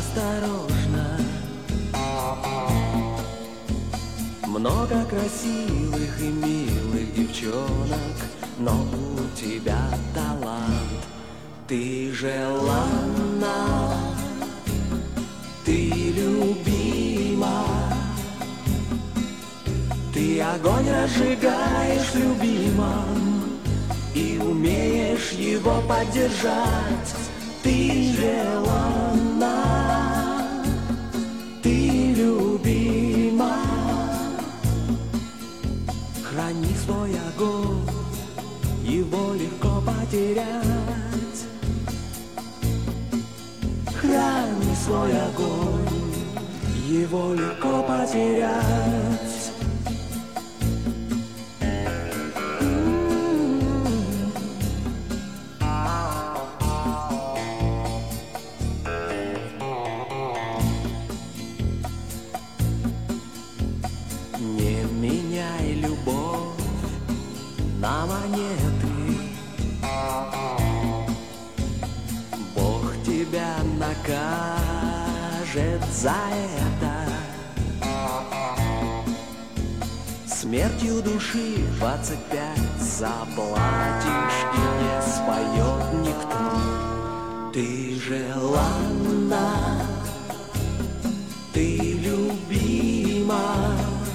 осторожно. Много красивых и милых девчонок, но у тебя талант. Ты желанна, ты любима, ты огонь разжигаешь в любимом и умеешь его поддержать. Ты желанна, ты любима, храни свой огонь, его легко потерять. Храни свой огонь, его легко потерять. Не меняй любовь на монеты, Бог тебя накажет за это. Смертью души 25 заплатишь, и не споет никто. Ты желанна, ты любима,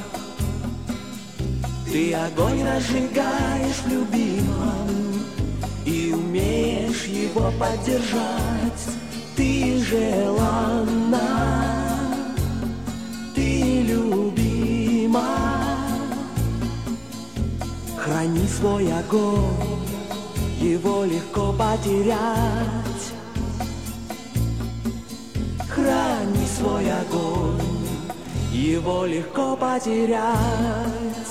ты огонь разжигаешь в любимом и умеешь его поддержать. Ты желанна, ты любима, храни свой огонь, его легко потерять. Храни свой огонь, его легко потерять.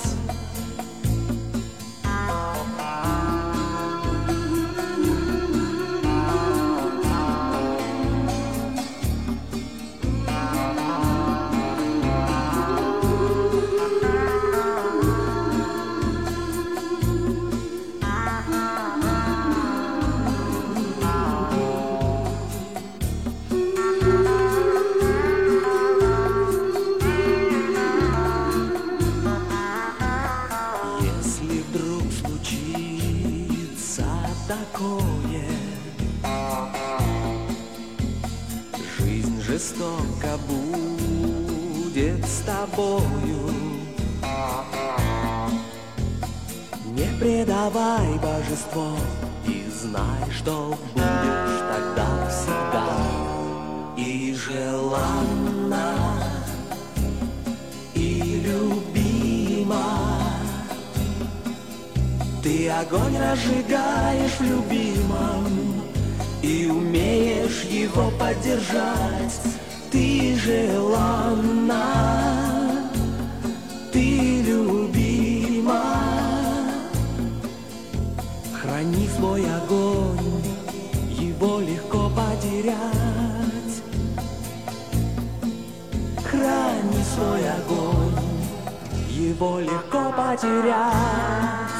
Такое, жизнь жестоко будет с тобою. Не предавай божество и знай, что будешь тогда всегда и желанна, и любима. Ты огонь разжигаешь в любимом и умеешь его поддержать. Ты желанна, ты любима, храни свой огонь, его легко потерять. Храни свой огонь, его легко потерять.